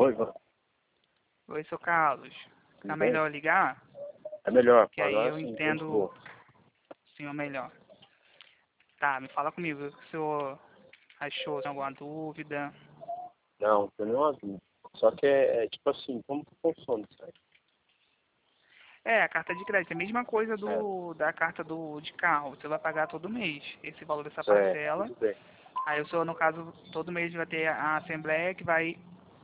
Oi, Ivan. Oi, seu Carlos. Tá Tudo bem? melhor ligar? É melhor. Que aí Agora eu sim, entendo continua. o senhor melhor. Tá, me fala comigo o que o senhor achou, tem alguma dúvida? Não, não tem nenhuma dúvida. Só que é tipo assim, como que funciona isso aí? É, a carta de crédito é a mesma coisa Certo, da carta de carro. Você vai pagar todo mês esse valor dessa certo, parcela. tudo bem. Aí o senhor, no caso, todo mês vai ter a assembleia que vai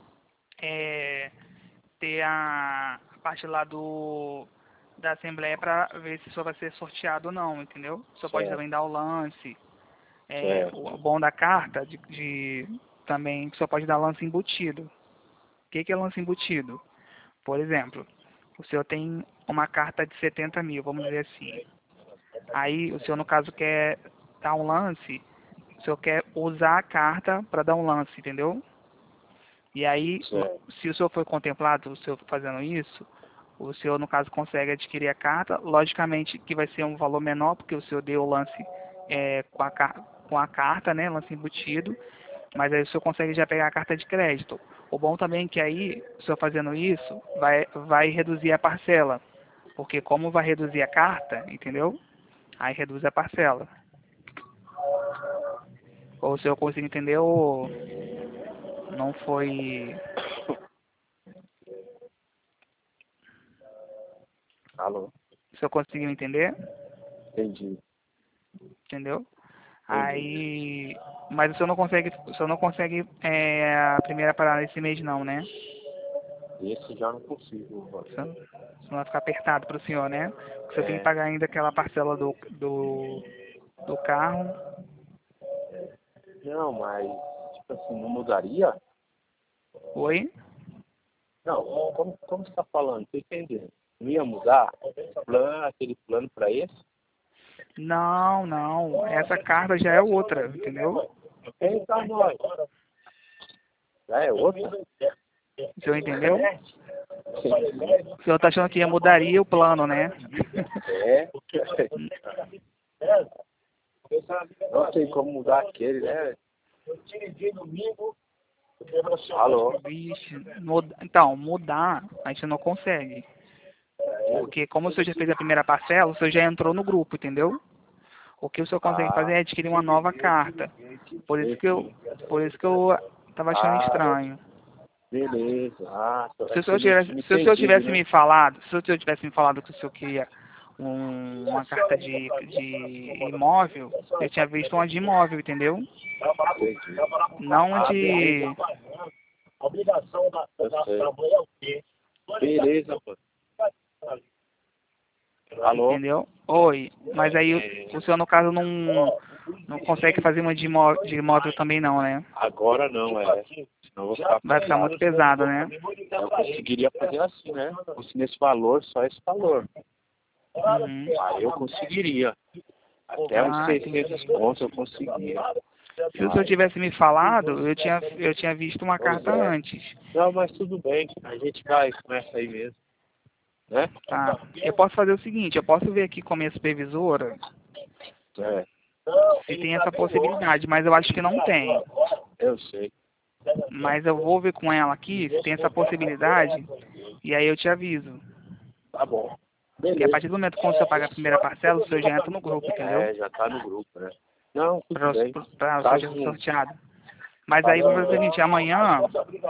ter a parte lá da assembleia para ver se o senhor vai ser sorteado ou não, entendeu? O senhor pode Certo, também dar o lance. certo. O bom da carta também que o senhor pode dar lance embutido. O que é lance embutido? Por exemplo, o senhor tem uma carta de 70 mil, vamos dizer assim. Aí o senhor, no caso, quer dar um lance, o senhor quer usar a carta para dar um lance, entendeu? E aí, Certo. se o senhor for contemplado, o senhor fazendo isso, o senhor, no caso, consegue adquirir a carta. Logicamente que vai ser um valor menor, porque o senhor deu o lance com a carta, né? Lance embutido. Mas aí o senhor consegue já pegar a carta de crédito. O bom também é que aí, o senhor fazendo isso, vai reduzir a parcela. Porque como vai reduzir a carta, entendeu? Aí reduz a parcela. Ou o senhor conseguiu entender ou não foi... Alô? O senhor conseguiu entender? Entendi, Entendeu? entendi. Aí... Mas o senhor não consegue a primeira parada esse mês não, né? Esse já não consigo, Ivan. Senão vai ficar apertado para o senhor, né? Porque o senhor tem que É, pagar ainda aquela parcela do carro. não, mas, tipo assim, não mudaria? Oi? Não, como você está falando? Tô entendendo. Não ia mudar aquele plano para esse? Não, não. Essa carta já é outra, entendeu? Eita, nós. Já é outra? O senhor entendeu? Sim. O senhor tá achando que mudaria o plano, né? É. Não tem como mudar aquele, né? Alô? Vixe, então, mudar a gente não consegue. Porque como o senhor já fez a primeira parcela, o senhor já entrou no grupo, entendeu? O que o senhor consegue fazer Ah, é adquirir uma nova carta. Por isso que eu, entendi. por isso que eu tava achando Ah, estranho. beleza. Ah, Se é o que eu senhor não tivesse, tinha se o senhor entendido, tivesse né? me falado, se o senhor tivesse me falado que o senhor queria uma carta de imóvel, eu tinha visto uma de imóvel, entendeu? Entendi. Não Ah, de, beleza. Eu sei. Beleza, pô. Alô? entendeu? Oi, mas aí É, o senhor no caso não consegue fazer uma de imóvel também não, né? agora não, é. Senão eu vou ficar Vai ficar muito pesado, né? Eu conseguiria fazer assim, né? Fosse nesse valor, só esse valor. Uhum. Aí eu conseguiria. Até uns Ah, 600 entendi. pontos eu conseguia. Se o senhor Mas, tivesse me falado, eu tinha visto uma pois carta é. antes. Não, mas tudo bem. A gente vai com essa aí mesmo, né? Tá. Eu posso fazer o seguinte, eu posso ver aqui com a minha supervisora É, se tem essa possibilidade, mas eu acho que não tem. eu sei. Mas eu vou ver com ela aqui se tem essa possibilidade e aí eu te aviso. Tá bom. Porque a Beleza. partir do momento que o senhor paga a primeira parcela, o senhor já entra no grupo, entendeu? É, já tá no grupo, né? Não, tudo Para bem. o senhor já ser Caso, sorteado. Mas aí caso vou fazer o seguinte, amanhã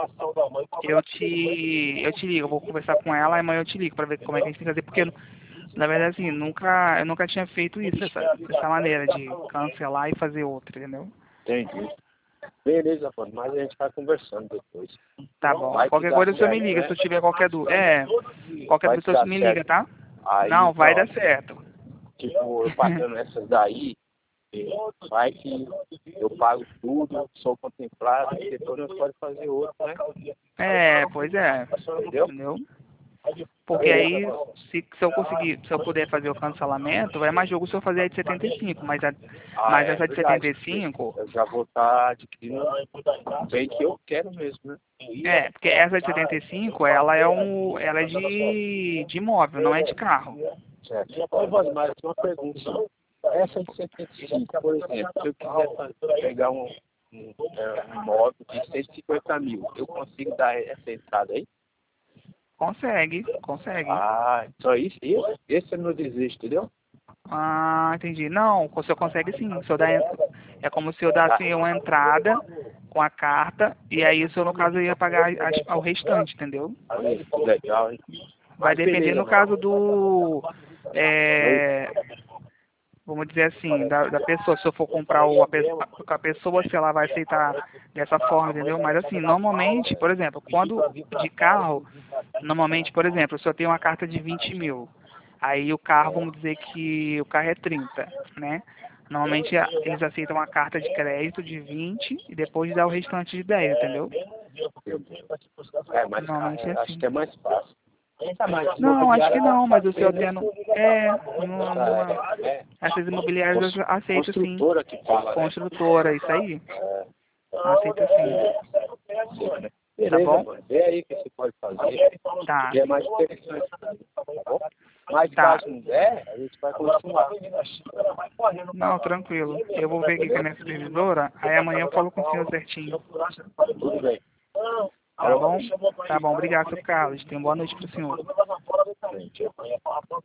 eu te ligo, eu vou conversar com ela, e amanhã eu te ligo para ver como é que a gente tem que fazer, porque na verdade assim, eu nunca tinha feito isso, essa maneira de cancelar e fazer outra, entendeu? entendi. Beleza, mano. Mas a gente vai conversando depois. Tá bom. Vai que Qualquer dá coisa o senhor me certo, liga, né? se eu tiver qualquer dúvida. Qualquer Vai dúvida que o senhor dá me liga, certo. tá? Aí, Não, vai dar pronto. certo. Tipo, eu pagando essas daí, vai que eu pago tudo, sou contemplado, e depois nós podemos fazer outro, né? Pois é. Entendeu? Entendeu? Porque Beleza, aí, mano. se eu puder fazer o cancelamento, é mais jogo se eu fazer a de 75, Ah, mas é essa de verdade. 75, Eu já vou estar adquirindo bem que eu quero mesmo, né? porque essa de 75, ela é de imóvel, não é de carro. Certo. Ô, Vaz, mais uma pergunta. Essa de 75, por exemplo, se eu quiser pegar um imóvel de 150 mil. Eu consigo dar essa entrada aí? Consegue, consegue. Ah, então esse eu não desisto, entendeu? Ah, entendi. Não, o senhor consegue sim. O senhor dá, é como se eu desse uma entrada com a carta e aí o senhor, no caso, ia pagar o restante, entendeu? Olha, que legal, hein? Vai Mas depender, beleza, no mano. caso vamos dizer assim, da pessoa, se eu for comprar a pessoa, se ela vai aceitar dessa forma, entendeu? Mas assim, normalmente, por exemplo, quando de carro, normalmente, por exemplo, se eu tenho uma carta de 20 mil, aí o carro, vamos dizer que o carro é 30, né? Normalmente eles aceitam uma carta de crédito de 20 e depois dá o restante de 10, entendeu? É, mas Normalmente é acho assim. que é mais fácil. Não, acho que não, mas o senhor Né? tendo. Não é. É, Essas imobiliárias aceitam sim. construtora que fala, né? Construtora, isso aí. É, Aceita sim. sim, né? Tá Beleza, bom? mano. Vê aí o que você pode fazer. Tá, Que é mais interessante, tá bom? Mas tá. caso não der, a gente vai continuar. Não, tranquilo. Eu vou ver aqui com a minha supervisora, aí amanhã eu falo com o senhor certinho. Tudo bem. Tá bom? Tá bom, obrigado, seu Carlos. Tenha uma boa noite pro senhor.